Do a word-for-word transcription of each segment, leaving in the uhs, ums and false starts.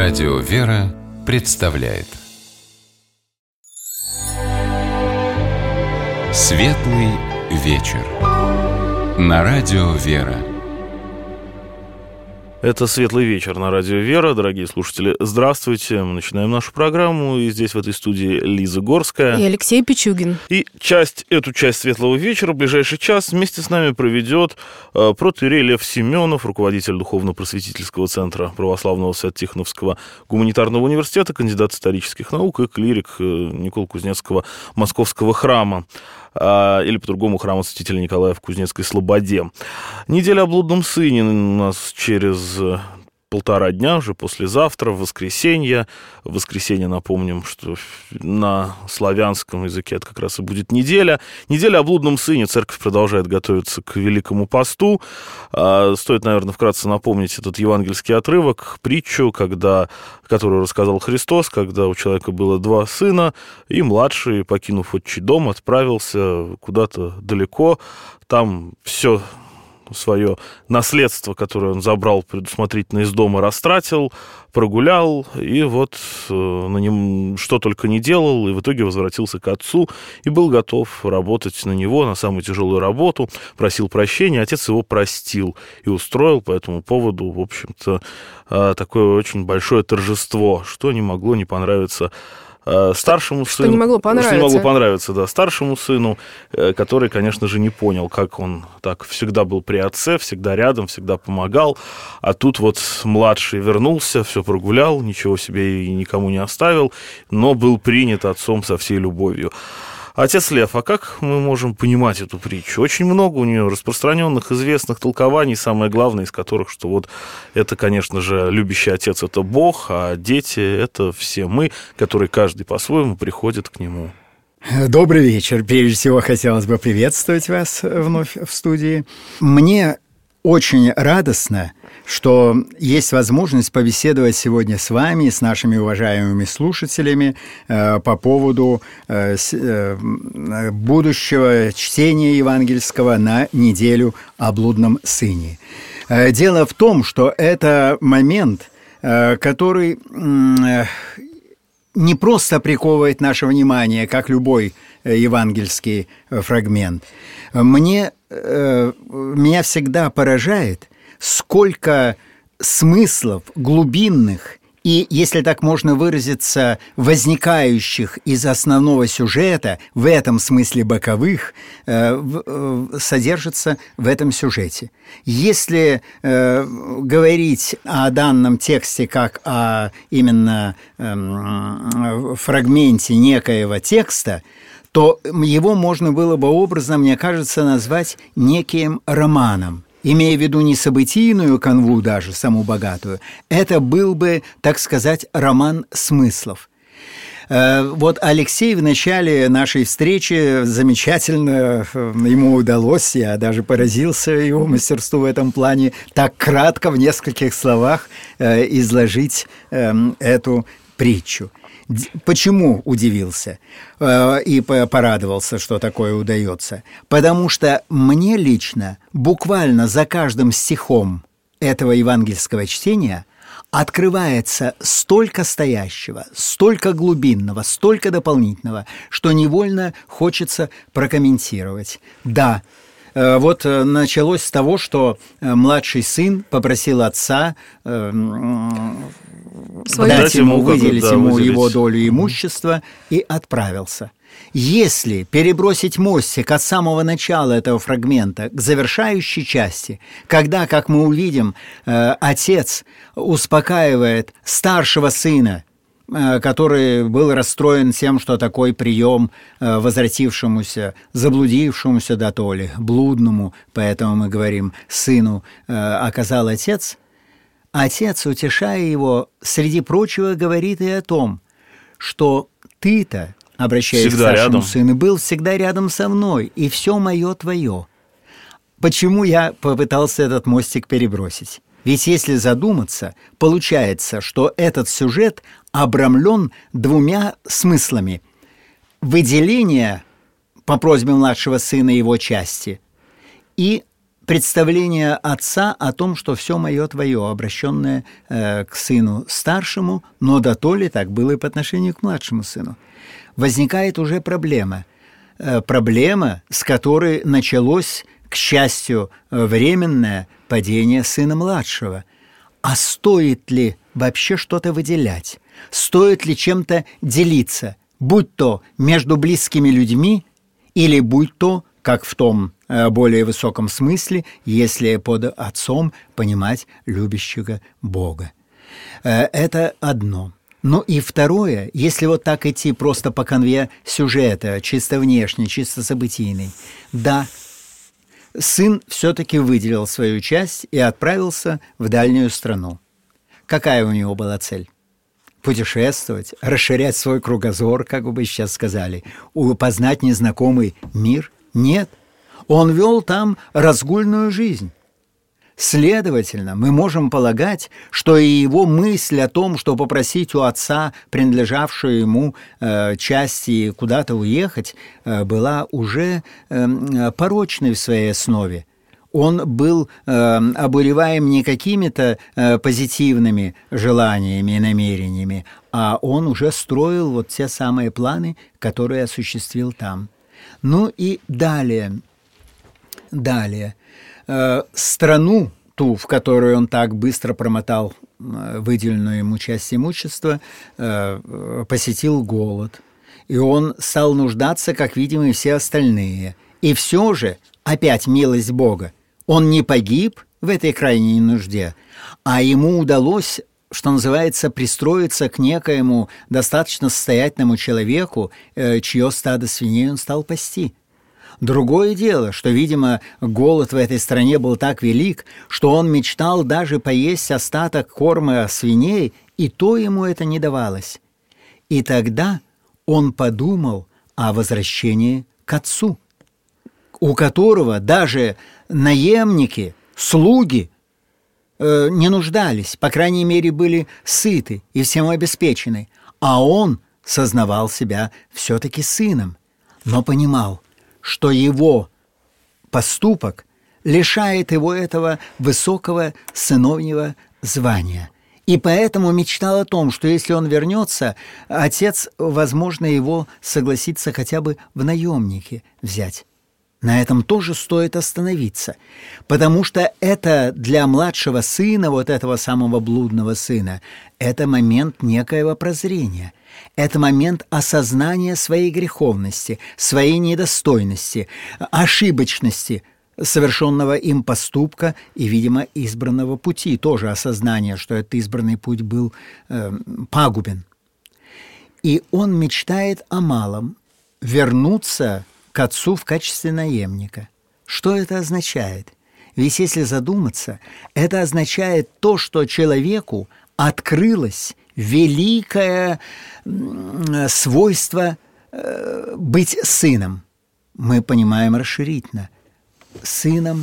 Радио «Вера» представляет Светлый вечер на Радио «Вера». Это «Светлый вечер» на Радио «Вера». Дорогие слушатели, здравствуйте. Мы начинаем нашу программу. И здесь в этой студии Лиза Горская. И Алексей Пичугин. И часть, эту часть «Светлого вечера» в ближайший час вместе с нами проведет э, протоиерей Лев Семенов, руководитель Духовно-просветительского центра Православного Свято-Тихоновского гуманитарного университета, кандидат исторических наук и клирик э, Николо-Кузнецкого Московского храма. Или по-другому храма Святителя Николая в Кузнецкой Слободе. Неделя о блудном сыне у нас через полтора дня, уже послезавтра, в воскресенье. В воскресенье, напомним, что на славянском языке это как раз и будет неделя. Неделя о блудном сыне. Церковь продолжает готовиться к Великому посту. Стоит, наверное, вкратце напомнить этот евангельский отрывок, притчу, когда, которую рассказал Христос, когда у человека было два сына, и младший, покинув отчий дом, отправился куда-то далеко. Там все свое наследство, которое он забрал предусмотрительно из дома, растратил, прогулял, и вот э, на нем что только не делал, и в итоге возвратился к отцу и был готов работать на него, на самую тяжелую работу, просил прощения, отец его простил и устроил по этому поводу, в общем-то, э, такое очень большое торжество, что не могло не понравиться старшему что сыну, не могло понравиться. Что не могло понравиться, да, старшему сыну, который, конечно же, не понял, как он так всегда был при отце, всегда рядом, всегда помогал, а тут вот младший вернулся, все прогулял, ничего себе и никому не оставил, но был принят отцом со всей любовью. Отец Лев, а как мы можем понимать эту притчу? Очень много у нее распространенных, известных толкований, самое главное из которых, что вот это, конечно же, любящий отец – это Бог, а дети – это все мы, которые каждый по-своему приходит к нему. Добрый вечер. Прежде всего, хотелось бы приветствовать вас вновь в студии. Мне очень радостно, что есть возможность побеседовать сегодня с вами, с нашими уважаемыми слушателями э, по поводу э, э, будущего чтения евангельского на неделю о блудном сыне. Э, дело в том, что это момент, э, который э, не просто приковывает наше внимание, как любой евангельский фрагмент. Мне, э, меня всегда поражает, сколько смыслов глубинных и, если так можно выразиться, возникающих из основного сюжета, в этом смысле боковых, э, э, содержится в этом сюжете. Если э, говорить о данном тексте как о именно э, фрагменте некоего текста, то его можно было бы образно, мне кажется, назвать неким романом. Имея в виду не событийную канву даже, саму богатую, это был бы, так сказать, роман смыслов. Вот Алексей в начале нашей встречи замечательно, ему удалось, я даже поразился его мастерству в этом плане, так кратко в нескольких словах изложить эту притчу. Почему удивился и порадовался, что такое удается? Потому что мне лично буквально за каждым стихом этого евангельского чтения открывается столько стоящего, столько глубинного, столько дополнительного, что невольно хочется прокомментировать. Да, вот началось с того, что младший сын попросил отца дать ему, выделить да, ему выделить. его долю имущества и отправился. Если перебросить мостик от самого начала этого фрагмента к завершающей части, когда, как мы увидим, отец успокаивает старшего сына, который был расстроен тем, что такой прием возвратившемуся, заблудившемуся дотоле, блудному, поэтому мы говорим, сыну оказал отец, отец, утешая его, среди прочего, говорит и о том, что ты-то, обращаясь всегда к старшему сыну, был всегда рядом со мной, и все мое твое. Почему я попытался этот мостик перебросить? Ведь если задуматься, получается, что этот сюжет обрамлен двумя смыслами. Выделение по просьбе младшего сына его части и представление отца о том, что все мое твое, обращенное э, к сыну старшему, но да то ли так было и по отношению к младшему сыну. Возникает уже проблема. Э, проблема, с которой началось, к счастью, временное падение сына младшего. А стоит ли вообще что-то выделять? Стоит ли чем-то делиться? Будь то между близкими людьми, или будь то, как в том более высоком смысле, если под отцом понимать любящего Бога. Это одно. Ну и второе, если вот так идти просто по конве сюжета, чисто внешне, чисто событийный, да, сын все-таки выделил свою часть и отправился в дальнюю страну. Какая у него была цель? Путешествовать, расширять свой кругозор, как бы сейчас сказали, познать незнакомый мир? Нет. Он вел там разгульную жизнь. Следовательно, мы можем полагать, что и его мысль о том, что попросить у отца принадлежавшую ему э, части куда-то уехать, э, была уже э, порочной в своей основе. Он был э, обуреваем не какими-то э, позитивными желаниями и намерениями, а он уже строил вот те самые планы, которые осуществил там. Ну и далее, далее. Э, страну, ту, в которую он так быстро промотал э, выделенную ему часть имущества, э, посетил голод. И он стал нуждаться, как, видимо, и все остальные. И все же, опять милость Бога, он не погиб в этой крайней нужде, а ему удалось, что называется, пристроиться к некоему достаточно состоятельному человеку, чье стадо свиней он стал пасти. Другое дело, что, видимо, голод в этой стране был так велик, что он мечтал даже поесть остаток корма свиней, и то ему это не давалось. И тогда он подумал о возвращении к отцу, у которого даже наемники, слуги э, не нуждались, по крайней мере, были сыты и всем обеспечены, а он сознавал себя все-таки сыном, но понимал, что его поступок лишает его этого высокого сыновнего звания. И поэтому мечтал о том, что если он вернется, отец, возможно, его согласится хотя бы в наемники взять. На этом тоже стоит остановиться, потому что это для младшего сына, вот этого самого блудного сына, это момент некоего прозрения, это момент осознания своей греховности, своей недостойности, ошибочности совершенного им поступка и, видимо, избранного пути, тоже осознание, что этот избранный путь был э, пагубен. И он мечтает о малом – вернуться к отцу в качестве наемника. Что это означает? Ведь если задуматься, это означает то, что человеку открылось великое свойство э, быть сыном. Мы понимаем расширительно. Сыном,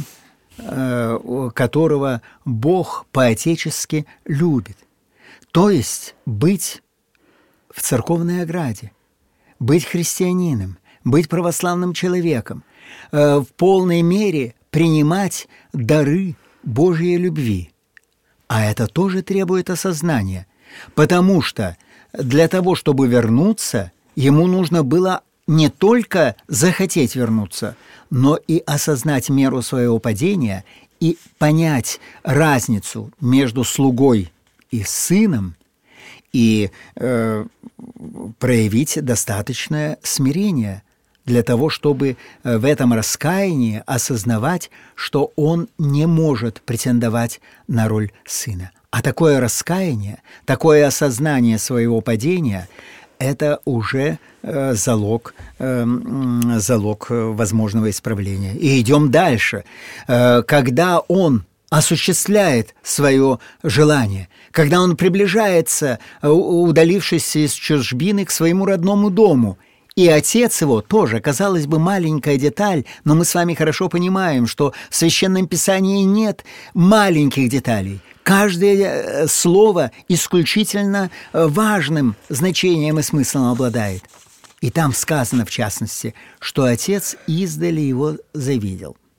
э, которого Бог по-отечески любит. То есть быть в церковной ограде, быть христианином, быть православным человеком, э, в полной мере принимать дары Божьей любви. А это тоже требует осознания, потому что для того, чтобы вернуться, ему нужно было не только захотеть вернуться, но и осознать меру своего падения и понять разницу между слугой и сыном, и э, проявить достаточное смирение для того, чтобы в этом раскаянии осознавать, что он не может претендовать на роль сына. А такое раскаяние, такое осознание своего падения – это уже э, залог, э, залог возможного исправления. И идем дальше. Э, когда он осуществляет свое желание, когда он приближается, удалившись из чужбины, к своему родному дому, и отец его тоже, казалось бы, маленькая деталь, но мы с вами хорошо понимаем, что в Священном Писании нет маленьких деталей. Каждое слово исключительно важным значением и смыслом обладает. И там сказано, в частности, что отец издали его завидел.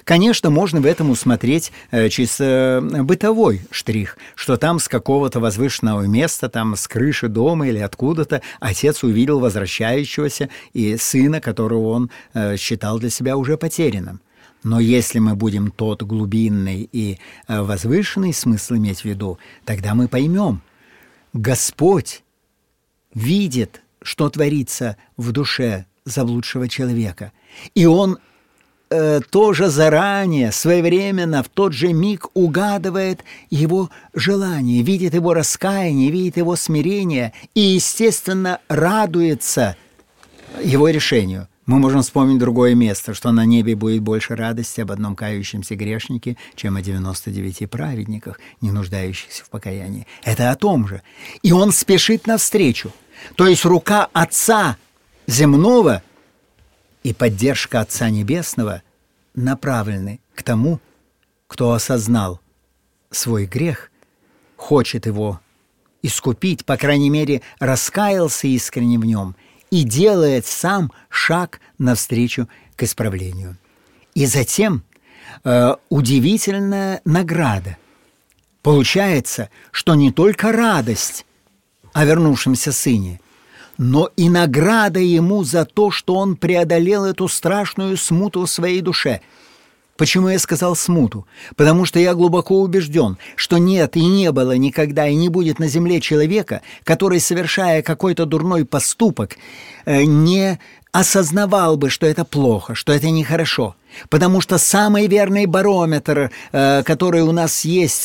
Конечно, можно в этом усмотреть э, чисто бытовой штрих, что там с какого-то возвышенного места, там с крыши дома или откуда-то отец увидел возвращающегося и сына, которого он э, считал для себя уже потерянным. Но если мы будем тот глубинный и э, возвышенный смысл иметь в виду, тогда мы поймем, Господь видит, что творится в душе заблудшего человека, и Он э, тоже заранее, своевременно, в тот же миг угадывает его желание, видит его раскаяние, видит его смирение и, естественно, радуется его решению. Мы можем вспомнить другое место, что на небе будет больше радости об одном кающемся грешнике, чем о девяноста девяти праведниках, не нуждающихся в покаянии. Это о том же. И Он спешит навстречу. То есть рука Отца земного и поддержка Отца Небесного направлены к тому, кто осознал свой грех, хочет его искупить, по крайней мере, раскаялся искренне в нем и делает сам шаг навстречу к исправлению. И затем э, удивительная награда. Получается, что не только радость о вернувшемся сыне, но и награда ему за то, что он преодолел эту страшную смуту в своей душе. Почему я сказал смуту? Потому что я глубоко убежден, что нет и не было никогда и не будет на земле человека, который, совершая какой-то дурной поступок, не осознавал бы, что это плохо, что это нехорошо. Потому что самый верный барометр, который у нас есть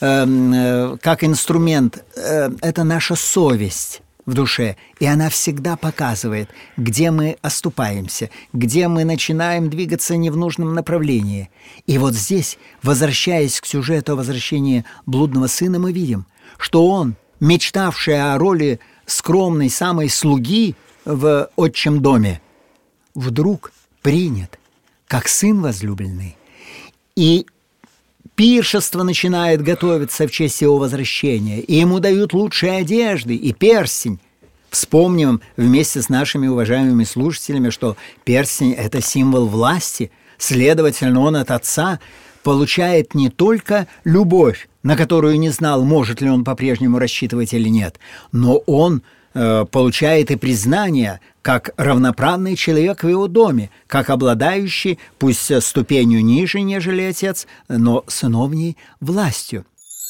как инструмент, это наша совесть в душе, и она всегда показывает, где мы оступаемся, где мы начинаем двигаться не в нужном направлении. И вот здесь, возвращаясь к сюжету о возвращении блудного сына, мы видим, что он, мечтавший о роли скромной самой слуги в отчим доме, вдруг принят как сын возлюбленный. И пиршество начинает готовиться в честь его возвращения, и ему дают лучшие одежды и перстень. Вспомним вместе с нашими уважаемыми слушателями, что перстень – это символ власти, следовательно, он от отца получает не только любовь, на которую не знал, может ли он по-прежнему рассчитывать или нет, но он э, получает и признание как равноправный человек в его доме, как обладающий, пусть ступенью ниже, нежели отец, но сыновней властью.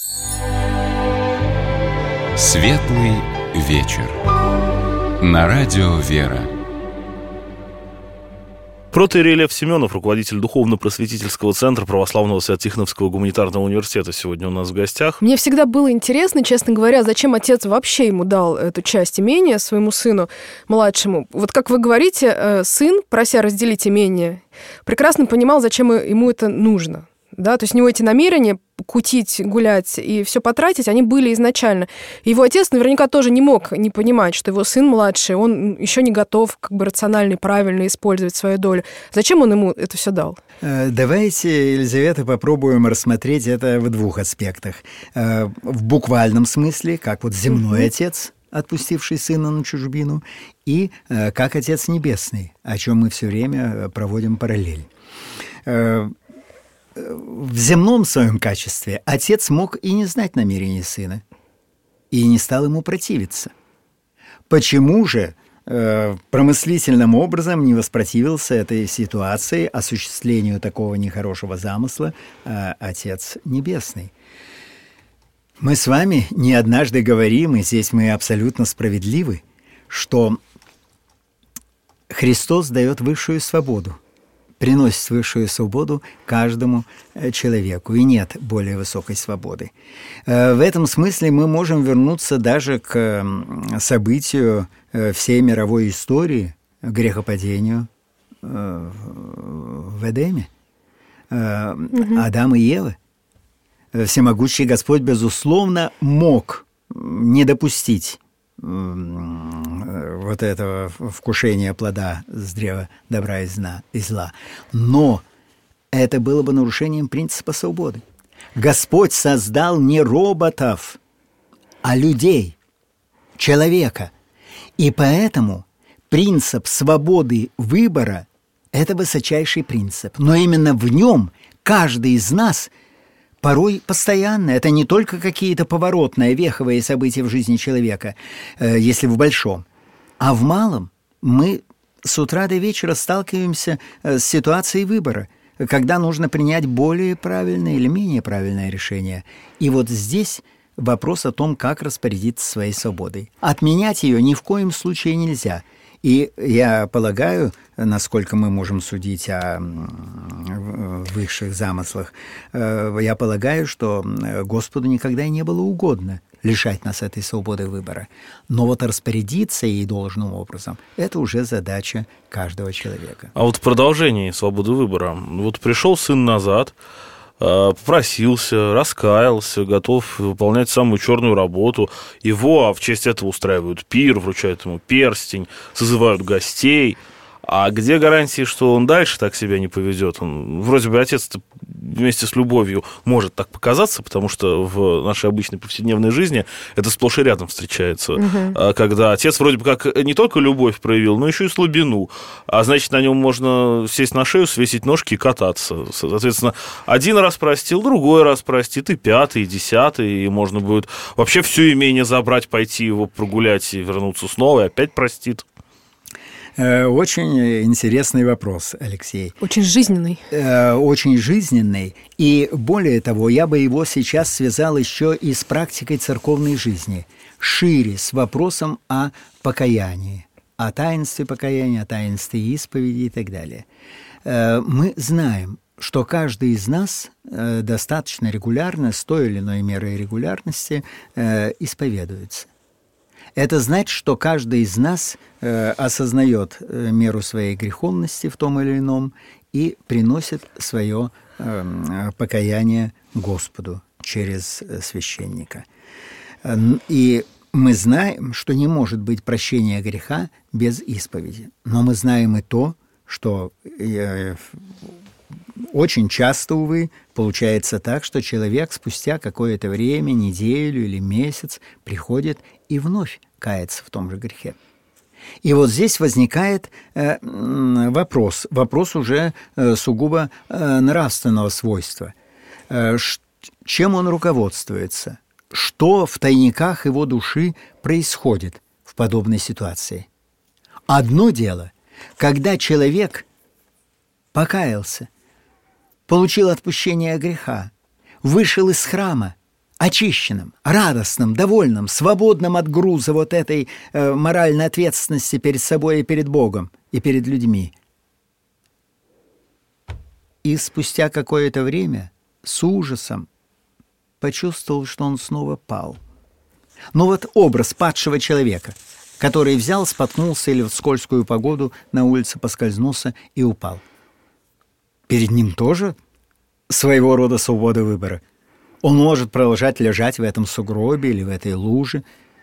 Светлый вечер. На радио «Вера». Протоиерей Лев Семенов, руководитель духовно-просветительского центра Православного Свято-Тихоновского гуманитарного университета, сегодня у нас в гостях. Мне всегда было интересно, честно говоря, зачем отец вообще ему дал эту часть имения своему сыну младшему. Вот как вы говорите, сын, прося разделить имение, прекрасно понимал, зачем ему это нужно. Да? То есть у него эти намерения кутить, гулять и все потратить, они были изначально. Его отец наверняка тоже не мог не понимать, что его сын младший, он еще не готов как бы рационально и правильно использовать свою долю. Зачем он ему это все дал? Давайте, Елизавета, попробуем рассмотреть это в двух аспектах. В буквальном смысле, как вот земной mm-hmm. отец, отпустивший сына на чужбину, и как Отец Небесный, о чем мы все время проводим параллель. В земном своем качестве отец мог и не знать намерений сына, и не стал ему противиться. Почему же э, промыслительным образом не воспротивился этой ситуации, осуществлению такого нехорошего замысла э, Отец Небесный? Мы с вами не однажды говорим, и здесь мы абсолютно справедливы, что Христос дает высшую свободу, приносит высшую свободу каждому человеку, и нет более высокой свободы. В этом смысле мы можем вернуться даже к событию всей мировой истории, грехопадению в Эдеме, угу. Адам и Ева. Всемогущий Господь, безусловно, мог не допустить вот этого вкушения плода с древа добра и зла. Но это было бы нарушением принципа свободы. Господь создал не роботов, а людей, человека. И поэтому принцип свободы выбора – это высочайший принцип. Но именно в нем каждый из нас порой постоянно. Это не только какие-то поворотные, веховые события в жизни человека, если в большом, а в малом мы с утра до вечера сталкиваемся с ситуацией выбора, когда нужно принять более правильное или менее правильное решение. И вот здесь вопрос о том, как распорядиться своей свободой. Отменять ее ни в коем случае нельзя. И я полагаю, насколько мы можем судить о высших замыслах, я полагаю, что Господу никогда и не было угодно лишать нас этой свободы выбора. Но вот распорядиться ей должным образом – это уже задача каждого человека. А вот в продолжении свободы выбора. Вот пришел сын назад, попросился, раскаялся, готов выполнять самую черную работу. Его в честь этого устраивают пир, вручают ему перстень, созывают гостей. А где гарантии, что он дальше так себя не поведет? Он, вроде бы отец вместе с любовью может так показаться, потому что в нашей обычной повседневной жизни это сплошь и рядом встречается. Угу. Когда отец вроде бы как не только любовь проявил, но еще и слабину. А значит, на нем можно сесть на шею, свесить ножки и кататься. Соответственно, один раз простил, другой раз простит, и пятый, и десятый, и можно будет вообще все имение забрать, пойти его прогулять и вернуться снова, и опять простит. Очень интересный вопрос, Алексей. Очень жизненный. Очень жизненный. И более того, я бы его сейчас связал еще и с практикой церковной жизни. Шире, с вопросом о покаянии, о таинстве покаяния, о таинстве исповеди и так далее. Мы знаем, что каждый из нас достаточно регулярно, с той или иной мерой регулярности, исповедуется. Это значит, что каждый из нас э, осознает э, меру своей греховности в том или ином и приносит свое э, покаяние Господу через э, священника. И мы знаем, что не может быть прощения греха без исповеди. Но мы знаем и то, что э, очень часто, увы, получается так, что человек спустя какое-то время, неделю или месяц, приходит и вновь кается в том же грехе. И вот здесь возникает э, вопрос, вопрос уже э, сугубо э, нравственного свойства. Э, ш, чем он руководствуется? Что в тайниках его души происходит в подобной ситуации? Одно дело, когда человек покаялся, получил отпущение греха, вышел из храма, очищенным, радостным, довольным, свободным от груза вот этой э, моральной ответственности перед собой и перед Богом, и перед людьми. И спустя какое-то время с ужасом почувствовал, что он снова пал. Но вот образ падшего человека, который взял, споткнулся или в скользкую погоду на улице поскользнулся и упал. Перед ним тоже своего рода свобода выбора. Он может продолжать лежать в этом сугробе или в этой луже,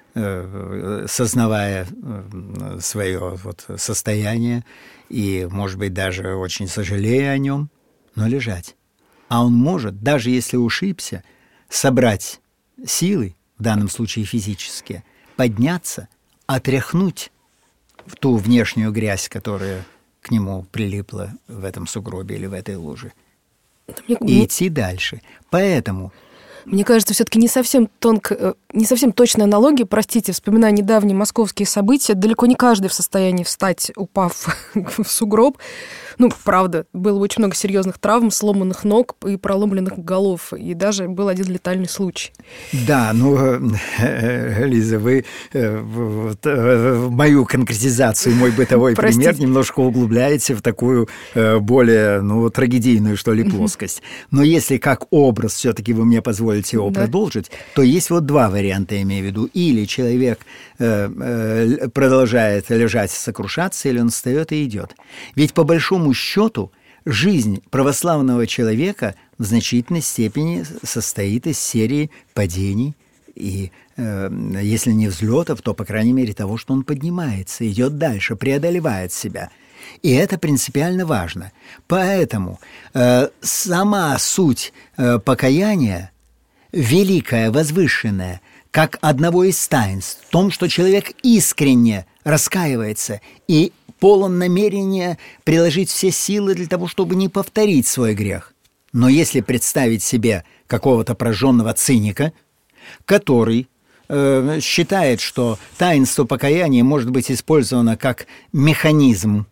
сознавая свое вот состояние и, может быть, даже очень сожалея о нем, но лежать. А он может, даже если ушибся, собрать силы, в данном случае физические, подняться, отряхнуть ту внешнюю грязь, которая к нему прилипла в этом сугробе или в этой луже, и идти дальше. Поэтому... Мне кажется, все-таки не совсем тонко, не совсем точная аналогия, простите, вспоминая недавние московские события, далеко не каждый в состоянии встать, упав в сугроб. Ну, правда, было очень много серьезных травм, сломанных ног и проломленных голов, и даже был один летальный случай. Да, ну, Лиза, вы в мою конкретизацию, мой бытовой Простите. пример немножко углубляете в такую более, ну, трагедийную, что ли, плоскость. Но если как образ все-таки вы мне позволите его да. продолжить, то есть вот два варианта, я имею в виду. Или человек продолжает лежать, сокрушаться, или он встает и идет. Ведь по большому счету жизнь православного человека в значительной степени состоит из серии падений и, э, если не взлетов, то, по крайней мере, того, что он поднимается, идет дальше, преодолевает себя. И это принципиально важно. Поэтому э, сама суть э, покаяния, великая, возвышенная, как одного из таинств, в том, что человек искренне раскаивается и полон намерения приложить все силы для того, чтобы не повторить свой грех. Но если представить себе какого-то прожженного циника, который э, считает, что таинство покаяния может быть использовано как механизм,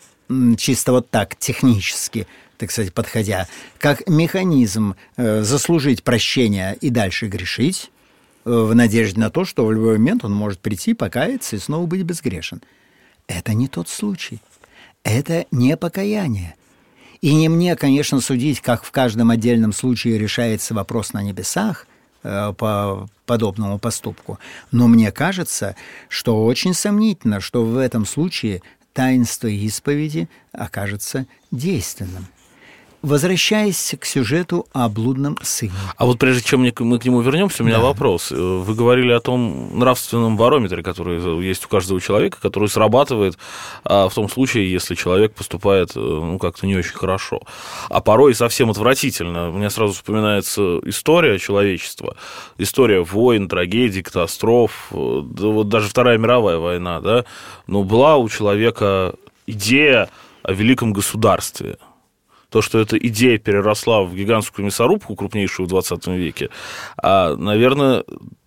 чисто вот так, технически, так сказать, подходя, как механизм э, заслужить прощение и дальше грешить, э, в надежде на то, что в любой момент он может прийти, покаяться и снова быть безгрешен. Это не тот случай. Это не покаяние. И не мне, конечно, судить, как в каждом отдельном случае решается вопрос на небесах э, по подобному поступку, но мне кажется, что очень сомнительно, что в этом случае таинство исповеди окажется действенным. Возвращаясь к сюжету о блудном сыне. А вот прежде чем мы к нему вернемся, у меня да. вопрос. Вы говорили о том нравственном барометре, который есть у каждого человека, который срабатывает а, в том случае, если человек поступает ну, как-то не очень хорошо. А порой совсем отвратительно. У меня сразу вспоминается история человечества, история войн, трагедий, катастроф, да, вот даже Вторая мировая война, да, но была у человека идея о великом государстве. То, что эта идея переросла в гигантскую мясорубку, крупнейшую в двадцатом веке, а, наверное,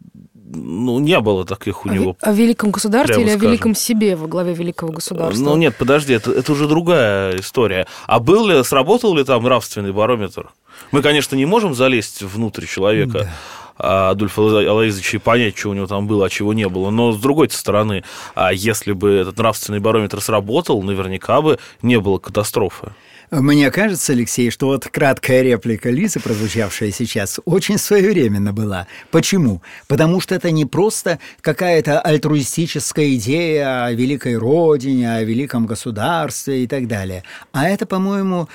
ну, не было таких у него... О великом государстве или скажем. О великом себе во главе великого государства? Ну, нет, подожди, это, это уже другая история. А был ли, сработал ли там нравственный барометр? Мы, конечно, не можем залезть внутрь человека, да. Адольфа Алоизовича, и понять, что у него там было, а чего не было. Но, с другой стороны, а если бы этот нравственный барометр сработал, наверняка бы не было катастрофы. Мне кажется, Алексей, что вот краткая реплика Лизы, прозвучавшая сейчас, очень своевременно была. Почему? Потому что это не просто какая-то альтруистическая идея о великой родине, о великом государстве и так далее. А это, по-моему,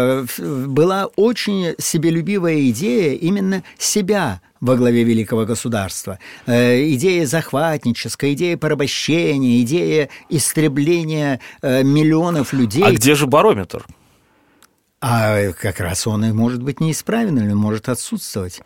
была очень себелюбивая идея именно себя во главе великого государства. Идея захватническая, идея порабощения, идея истребления миллионов людей. А где же барометр? А как раз он и может быть неисправен или может отсутствовать.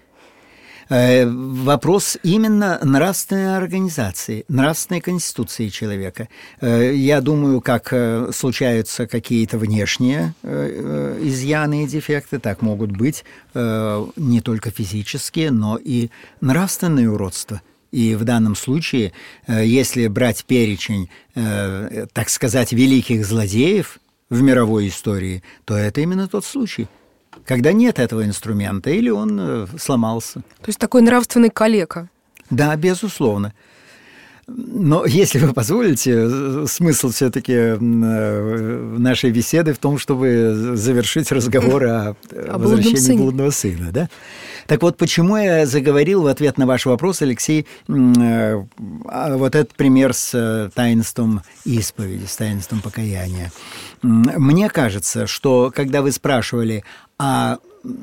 Вопрос именно нравственной организации, нравственной конституции человека. Я думаю, как случаются какие-то внешние изъяны и дефекты, так могут быть не только физические, но и нравственные уродства. И в данном случае, если брать перечень, так сказать, великих злодеев в мировой истории, то это именно тот случай, когда нет этого инструмента или он сломался. То есть такой нравственный калека. Да, безусловно. Но, если вы позволите, смысл все-таки нашей беседы в том, чтобы завершить разговор о, о возвращении блудного сына. Да? Так вот, почему я заговорил в ответ на ваш вопрос, Алексей, вот этот пример с таинством исповеди, с таинством покаяния. Мне кажется, что когда вы спрашивали, а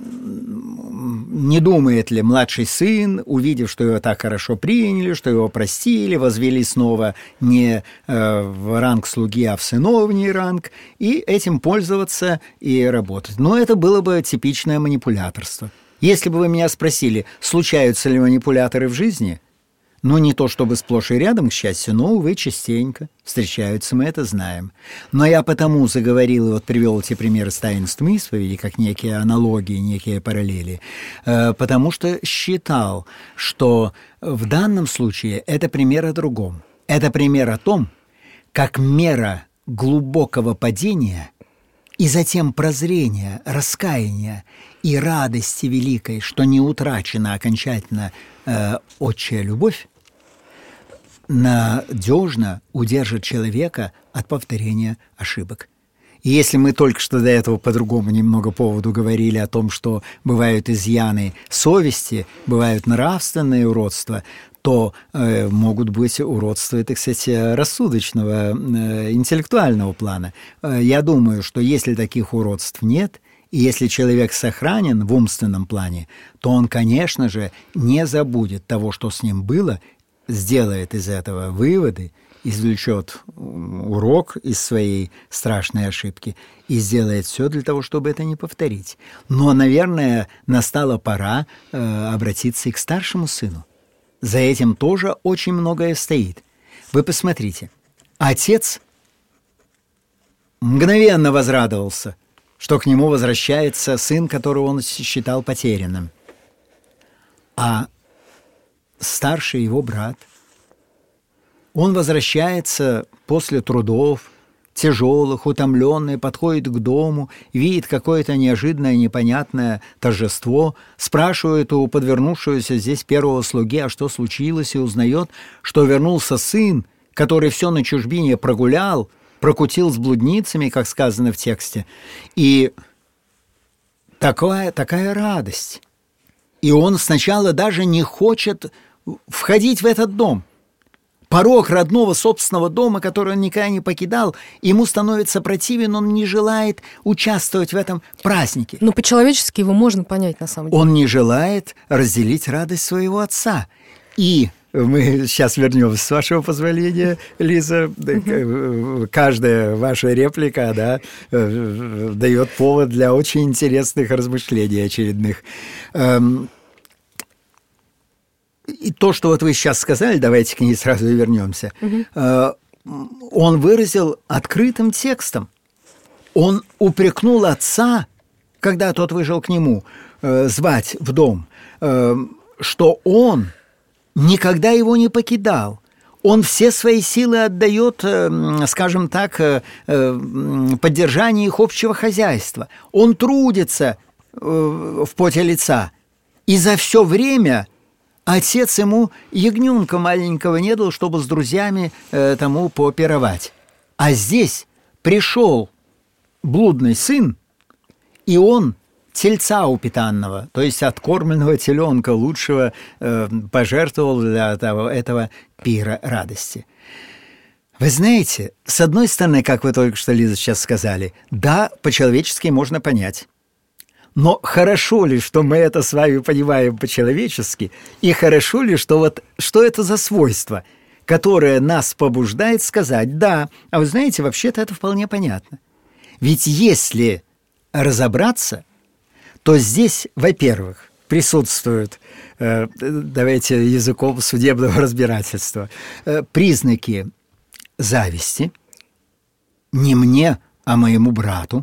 не думает ли младший сын, увидев, что его так хорошо приняли, что его простили, возвели снова не э, в ранг слуги, а в сыновний ранг, и этим пользоваться и работать. Но это было бы типичное манипуляторство. Если бы вы меня спросили, случаются ли манипуляторы в жизни, ну, не то чтобы сплошь и рядом, к счастью, но, увы, частенько встречаются, мы это знаем. Но я потому заговорил и вот привел эти примеры с таинством исповеди, как некие аналогии, некие параллели, потому что считал, что в данном случае это пример о другом. Это пример о том, как мера глубокого падения и затем прозрения, раскаяния и радости великой, что не утрачена окончательно э, отчая любовь, надежно удержит человека от повторения ошибок. И если мы только что до этого по другому немного поводу говорили о том, что бывают изъяны совести, бывают нравственные уродства, то э, могут быть уродства, так сказать, рассудочного, э, интеллектуального плана. Э, я думаю, что если таких уродств нет, и если человек сохранен в умственном плане, то он, конечно же, не забудет того, что с ним было, сделает из этого выводы, извлечет урок из своей страшной ошибки и сделает все для того, чтобы это не повторить. Но, наверное, настала пора э, обратиться и к старшему сыну. За этим тоже очень многое стоит. Вы посмотрите. Отец мгновенно возрадовался, что к нему возвращается сын, которого он считал потерянным. А старший его брат, он возвращается после трудов, тяжелых, утомленный, подходит к дому, видит какое-то неожиданное, непонятное торжество, спрашивает у подвернувшегося здесь первого слуги, а что случилось, и узнает, что вернулся сын, который все на чужбине прогулял, прокутил с блудницами, как сказано в тексте, и такая, такая радость. И он сначала даже не хочет входить в этот дом. Порог родного собственного дома, который он никогда не покидал, ему становится противен, он не желает участвовать в этом празднике. Но по-человечески его можно понять, на самом деле. Он не желает разделить радость своего отца. И мы сейчас вернемся, с вашего позволения, Лиза. Угу. Каждая ваша реплика, да, дает повод для очень интересных размышлений очередных. И то, что вот вы сейчас сказали, давайте к ней сразу и вернемся, угу. Он выразил открытым текстом. Он упрекнул отца, когда тот вышел к нему звать в дом, что он никогда его не покидал. Он все свои силы отдает, скажем так, поддержанию их общего хозяйства. Он трудится в поте лица. И за все время отец ему ягненка маленького не дал, чтобы с друзьями тому попировать. А здесь пришел блудный сын, и он тельца упитанного, то есть откормленного теленка лучшего, э, пожертвовал для того, этого пира радости. Вы знаете, с одной стороны, как вы только что, Лиза, сейчас сказали, да, по-человечески можно понять. Но хорошо ли, что мы это с вами понимаем по-человечески, и хорошо ли, что вот что это за свойство, которое нас побуждает сказать, да, а вы знаете, вообще-то это вполне понятно. Ведь если разобраться, то здесь, во-первых, присутствуют, э, давайте языком судебного разбирательства, э, признаки зависти, не мне, а моему брату,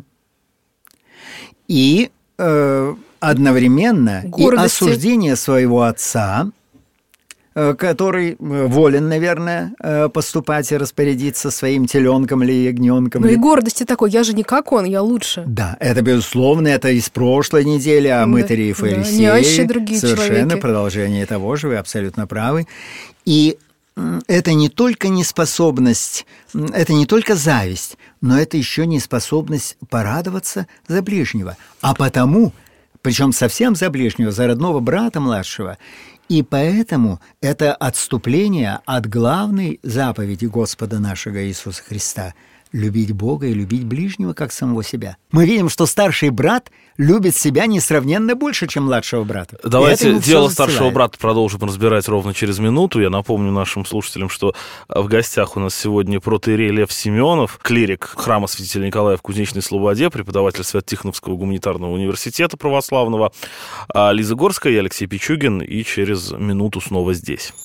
и э, одновременно гордости. И осуждение своего отца, который волен, наверное, поступать и распорядиться своим теленком или ягненком. Ну и гордости такой, я же не как он, я лучше. Да, это, безусловно, это из прошлой недели о мытаре и фарисее. Да, не другие совершенно человеки. Продолжение того же, вы абсолютно правы. И это не только неспособность, это не только зависть, но это еще неспособность порадоваться за ближнего. А потому, причем совсем за ближнего, за родного брата младшего. И поэтому это отступление от главной заповеди Господа нашего Иисуса Христа – любить Бога и любить ближнего, как самого себя. Мы видим, что старший брат любит себя несравненно больше, чем младшего брата. Давайте дело старшего брата продолжим разбирать ровно через минуту. Я напомню нашим слушателям, что в гостях у нас сегодня протоиерей Лев Семенов, клирик храма святителя Николая в Кузнечной Слободе, преподаватель Свято-Тихоновского гуманитарного университета православного, Лиза Горская и Алексей Пичугин. И через минуту снова здесь.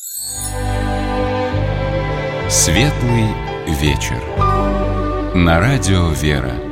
Светлый вечер. На радио «Вера».